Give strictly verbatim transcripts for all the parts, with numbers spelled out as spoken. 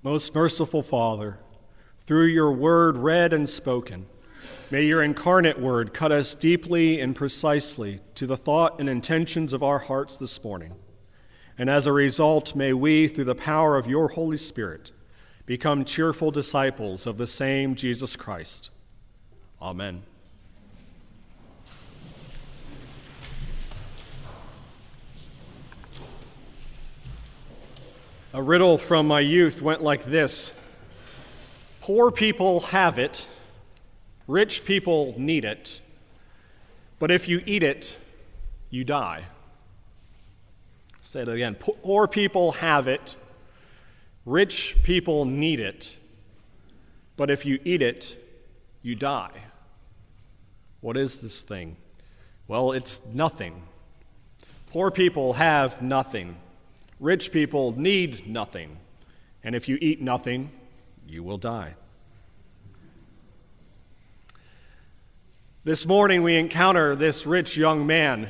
Most merciful Father, through your word read and spoken, may your incarnate word cut us deeply and precisely to the thought and intentions of our hearts this morning. And as a result, may we, through the power of your Holy Spirit, become cheerful disciples of the same Jesus Christ. Amen. A riddle from my youth went like this: poor people have it, rich people need it, but if you eat it, you die. Say it again. Poor people have it, rich people need it, but if you eat it, you die. What is this thing? Well, it's nothing. Poor people have nothing. Rich people need nothing. And if you eat nothing, you will die. This morning we encounter this rich young man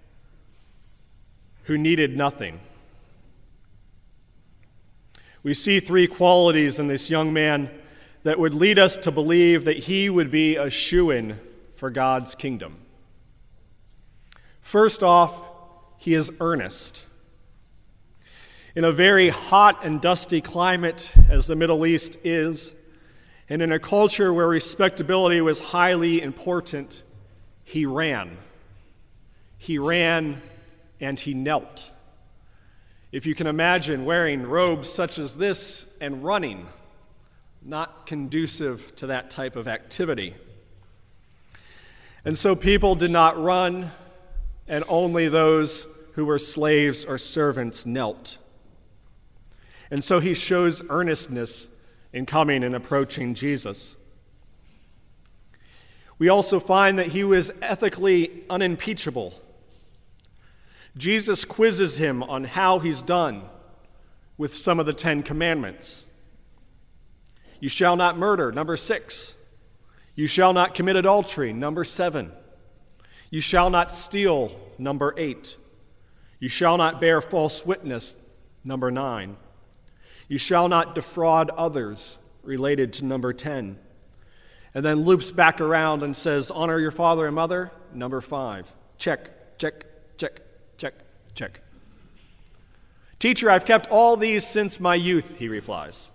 who needed nothing. We see three qualities in this young man that would lead us to believe that he would be a shoo-in for God's kingdom. First off, he is earnest. In a very hot and dusty climate, as the Middle East is, and in a culture where respectability was highly important, he ran. He ran and he knelt. If you can imagine wearing robes such as this and running, not conducive to that type of activity. And so people did not run, and only those who were slaves or servants knelt. And so he shows earnestness in coming and approaching Jesus. We also find that he was ethically unimpeachable. Jesus quizzes him on how he's done with some of the Ten Commandments. You shall not murder, number six. You shall not commit adultery, number seven. You shall not steal, number eight. You shall not bear false witness, number nine. You shall not defraud others, related to number ten. And then loops back around and says, honor your father and mother, number five. Check, check, check, check, check. Teacher, I've kept all these since my youth, he replies.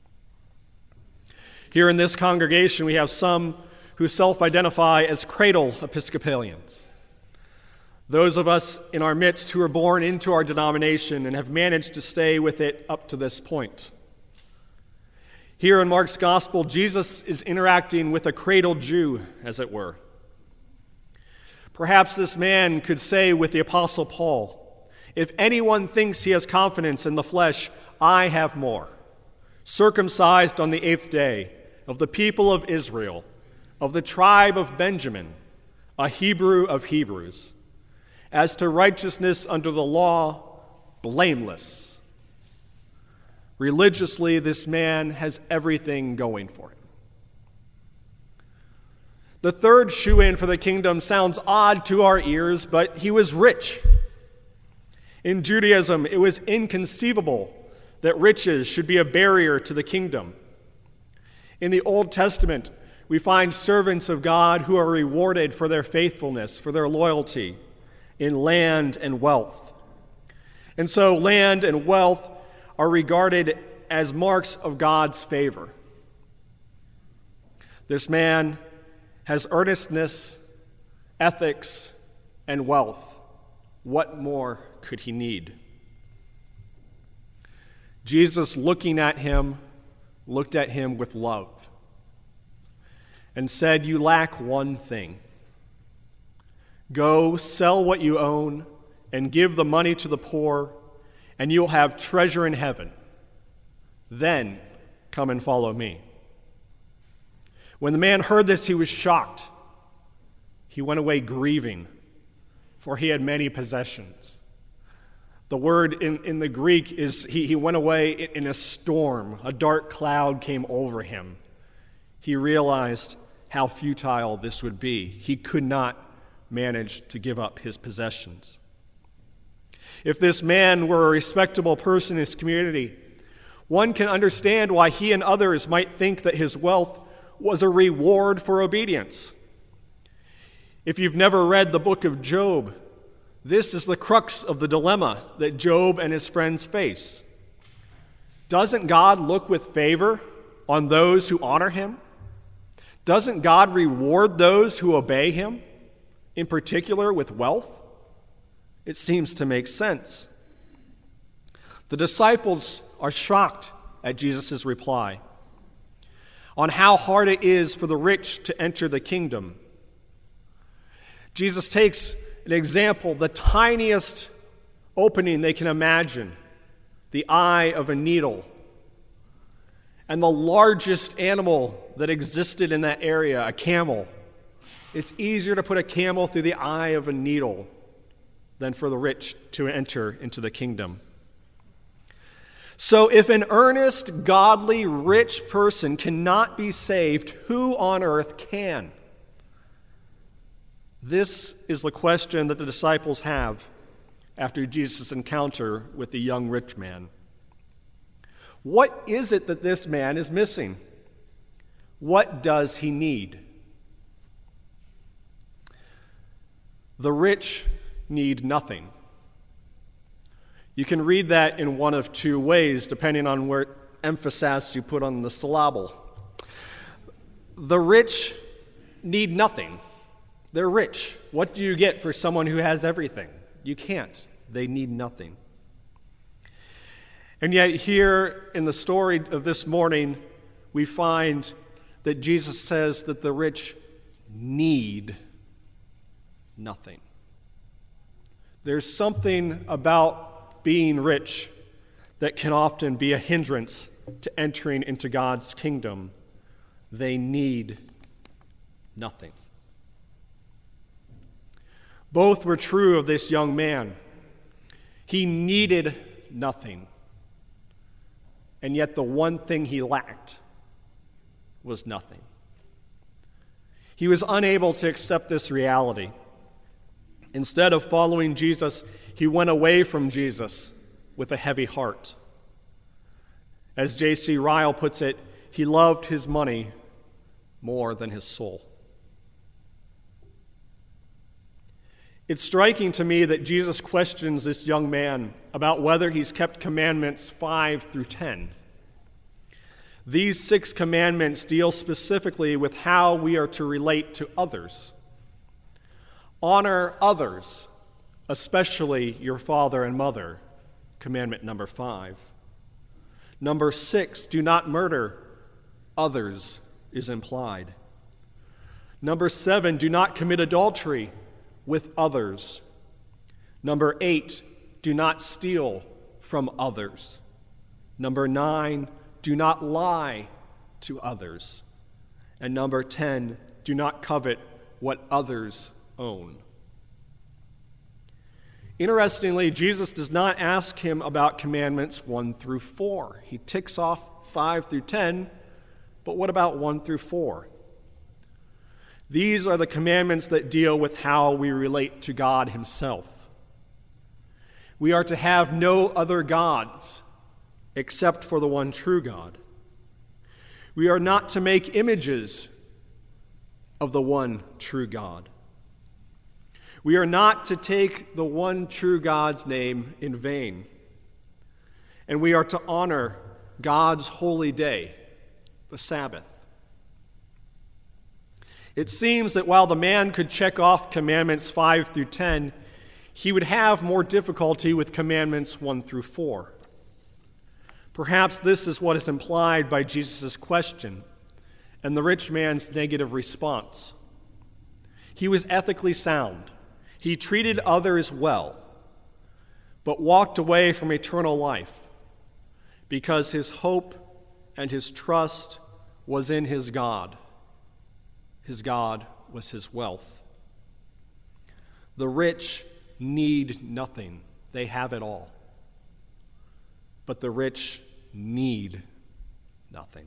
Here in this congregation, we have some who self-identify as cradle Episcopalians. Those of us in our midst who are born into our denomination and have managed to stay with it up to this point. Here in Mark's gospel, Jesus is interacting with a cradle Jew, as it were. Perhaps this man could say with the Apostle Paul, if anyone thinks he has confidence in the flesh, I have more. Circumcised on the eighth day, of the people of Israel, of the tribe of Benjamin, a Hebrew of Hebrews. As to righteousness under the law, blameless. Religiously, this man has everything going for him. The third shoo-in for the kingdom sounds odd to our ears, but he was rich. In Judaism, it was inconceivable that riches should be a barrier to the kingdom. In the Old Testament, we find servants of God who are rewarded for their faithfulness, for their loyalty, in land and wealth. And so land and wealth are regarded as marks of God's favor. This man has earnestness, ethics, and wealth. What more could he need? Jesus, looking at him, looked at him with love and said, you lack one thing. Go, sell what you own, and give the money to the poor, and you'll have treasure in heaven. Then come and follow me. When the man heard this, he was shocked. He went away grieving, for he had many possessions. The word in, in the Greek is he, he went away in a storm. A dark cloud came over him. He realized how futile this would be. He could not manage to give up his possessions. If this man were a respectable person in his community, One can understand why he and others might think that his wealth was a reward for obedience. If you've never read the book of Job, this is the crux of the dilemma that Job and his friends face. Doesn't God look with favor on those who honor him? Doesn't God reward those who obey him, in particular with wealth? It seems to make sense. The disciples are shocked at Jesus' reply on how hard it is for the rich to enter the kingdom. Jesus takes an example, the tiniest opening they can imagine, the eye of a needle, and the largest animal that existed in that area, a camel. It's easier to put a camel through the eye of a needle than for the rich to enter into the kingdom. So if an earnest, godly, rich person cannot be saved, who on earth can? This is the question that the disciples have after Jesus' encounter with the young rich man. What is it that this man is missing? What does he need? The rich need nothing. You can read that in one of two ways, depending on where emphasis you put on the syllable. The rich need nothing. They're rich. What do you get for someone who has everything? You can't. They need nothing. And yet here in the story of this morning, we find that Jesus says that the rich need nothing. There's something about being rich that can often be a hindrance to entering into God's kingdom. They need nothing. Both were true of this young man. He needed nothing. And yet the one thing he lacked was nothing. He was unable to accept this reality. Instead of following Jesus, he went away from Jesus with a heavy heart. As J C Ryle puts it, he loved his money more than his soul. It's striking to me that Jesus questions this young man about whether he's kept commandments five through ten. These six commandments deal specifically with how we are to relate to others. Honor others, especially your father and mother, commandment number five. Number six, do not murder. Others is implied. Number seven, do not commit adultery with others. Number eight, do not steal from others. Number nine, do not lie to others. And number ten, do not covet what others own. Interestingly, Jesus does not ask him about commandments one through four. He ticks off five through ten, but what about one through four? These are the commandments that deal with how we relate to God himself. We are to have no other gods except for the one true God. We are not to make images of the one true God. We are not to take the one true God's name in vain. And we are to honor God's holy day, the Sabbath. It seems that while the man could check off commandments five through ten, he would have more difficulty with commandments one through four. Perhaps this is what is implied by Jesus' question and the rich man's negative response. He was ethically sound. He treated others well, but walked away from eternal life because his hope and his trust was in his God. His God was his wealth. The rich need nothing. They have it all. But the rich need nothing.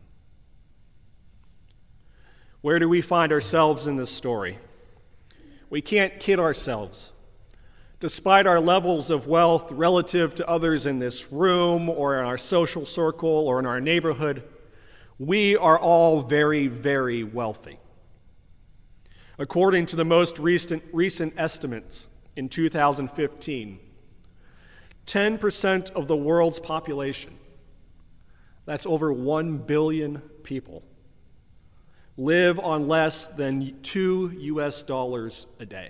Where do we find ourselves in this story? We can't kid ourselves. Despite our levels of wealth relative to others in this room or in our social circle or in our neighborhood, we are all very, very wealthy. According to the most recent, recent estimates in two thousand fifteen, ten percent of the world's population, that's over one billion people, live on less than two U S dollars a day.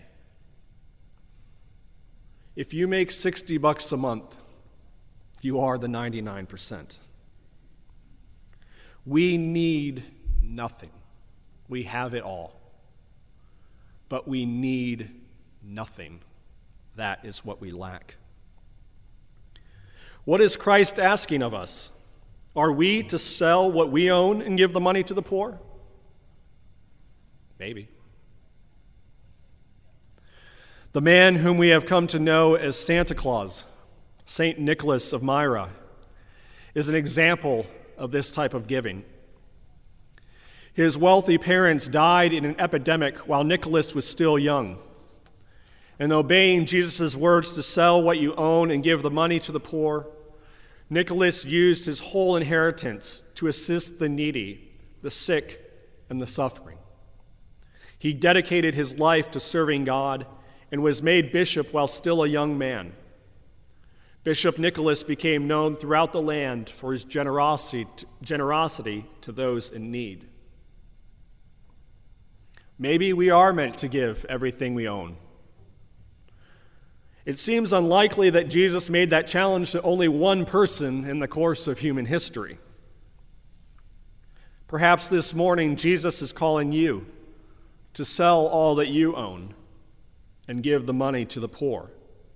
If you make sixty bucks a month, you are the ninety-nine percent. We need nothing. We have it all. But we need nothing. That is what we lack. What is Christ asking of us? Are we to sell what we own and give the money to the poor? Maybe. The man whom we have come to know as Santa Claus, Saint Nicholas of Myra, is an example of this type of giving. His wealthy parents died in an epidemic while Nicholas was still young. And obeying Jesus' words to sell what you own and give the money to the poor, Nicholas used his whole inheritance to assist the needy, the sick, and the suffering. He dedicated his life to serving God and was made bishop while still a young man. Bishop Nicholas became known throughout the land for his generosity, generosity to those in need. Maybe we are meant to give everything we own. It seems unlikely that Jesus made that challenge to only one person in the course of human history. Perhaps this morning Jesus is calling you to sell all that you own and give the money to the poor.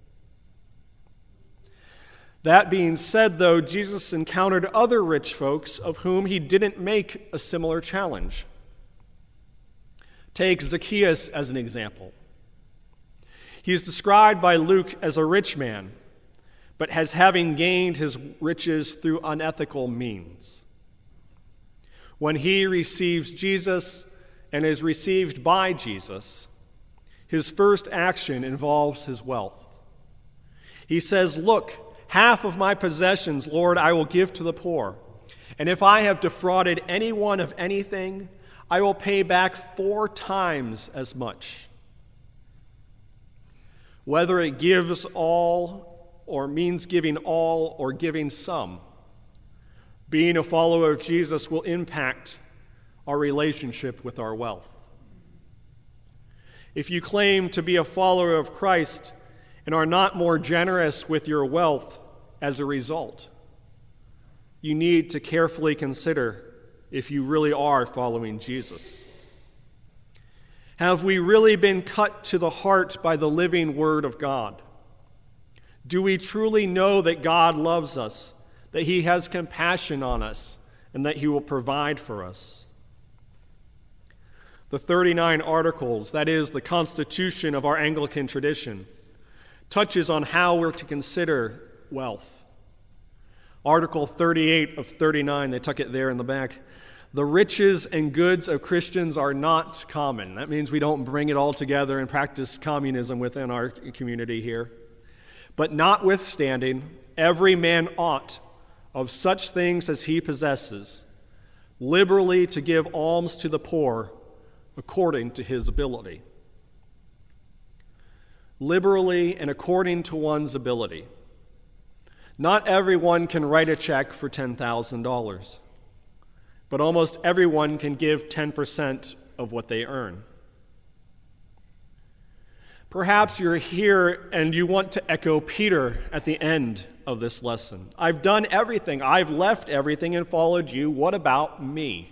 That being said, though, Jesus encountered other rich folks of whom he didn't make a similar challenge. Take Zacchaeus as an example. He is described by Luke as a rich man, but as having gained his riches through unethical means. When he receives Jesus and is received by Jesus, his first action involves his wealth. He says, "Look, half of my possessions, Lord, I will give to the poor. And if I have defrauded anyone of anything, I will pay back four times as much." Whether it gives all or means giving all or giving some, being a follower of Jesus will impact our relationship with our wealth. If you claim to be a follower of Christ and are not more generous with your wealth as a result, you need to carefully consider if you really are following Jesus. Have we really been cut to the heart by the living Word of God? Do we truly know that God loves us, that He has compassion on us, and that He will provide for us? The thirty-nine Articles, that is, the constitution of our Anglican tradition, touches on how we're to consider wealth. Article thirty-eight of thirty-nine, they tuck it there in the back. The riches and goods of Christians are not common. That means we don't bring it all together and practice communism within our community here. But notwithstanding, every man ought, of such things as he possesses, liberally to give alms to the poor according to his ability. Liberally and according to one's ability. Not everyone can write a check for ten thousand dollars. But almost everyone can give ten percent of what they earn. Perhaps you're here and you want to echo Peter at the end of this lesson. I've done everything. I've left everything and followed you. What about me?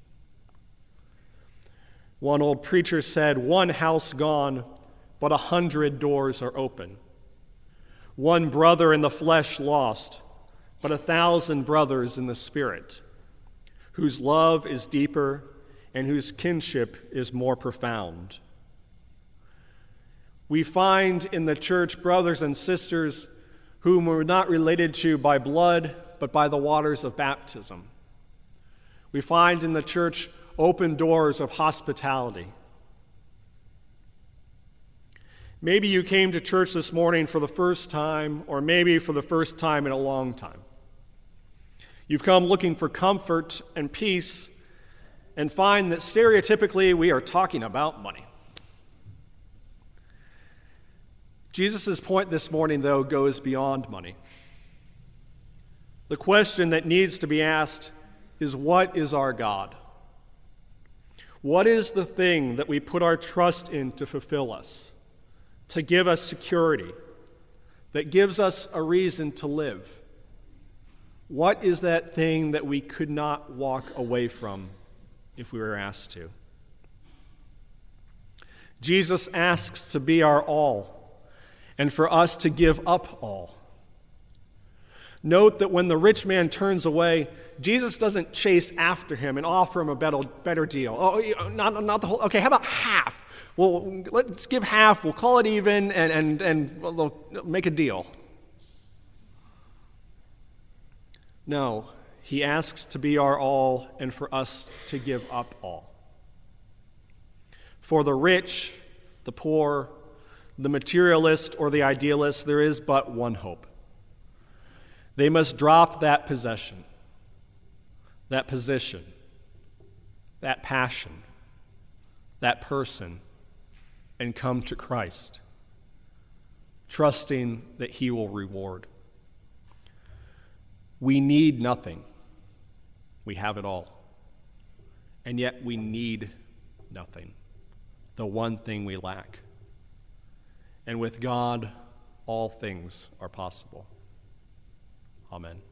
One old preacher said, "One house gone, but a hundred doors are open. One brother in the flesh lost, but a thousand brothers in the spirit, whose love is deeper and whose kinship is more profound." We find in the church brothers and sisters whom we're not related to by blood, but by the waters of baptism. We find in the church open doors of hospitality. Maybe you came to church this morning for the first time, or maybe for the first time in a long time. You've come looking for comfort and peace and find that stereotypically we are talking about money. Jesus' point this morning, though, goes beyond money. The question that needs to be asked is, what is our God? What is the thing that we put our trust in to fulfill us, to give us security, that gives us a reason to live? What is that thing that we could not walk away from if we were asked to? Jesus asks to be our all, and for us to give up all. Note that when the rich man turns away, Jesus doesn't chase after him and offer him a better, better deal. Oh, not, not the whole, okay, how about half? Well, let's give half, we'll call it even, and, and, and we'll make a deal. No, he asks to be our all and for us to give up all. For the rich, the poor, the materialist, or the idealist, there is but one hope. They must drop that possession, that position, that passion, that person, and come to Christ, trusting that he will reward. We need nothing. We have it all. And yet we need nothing, the one thing we lack. And with God, all things are possible. Amen.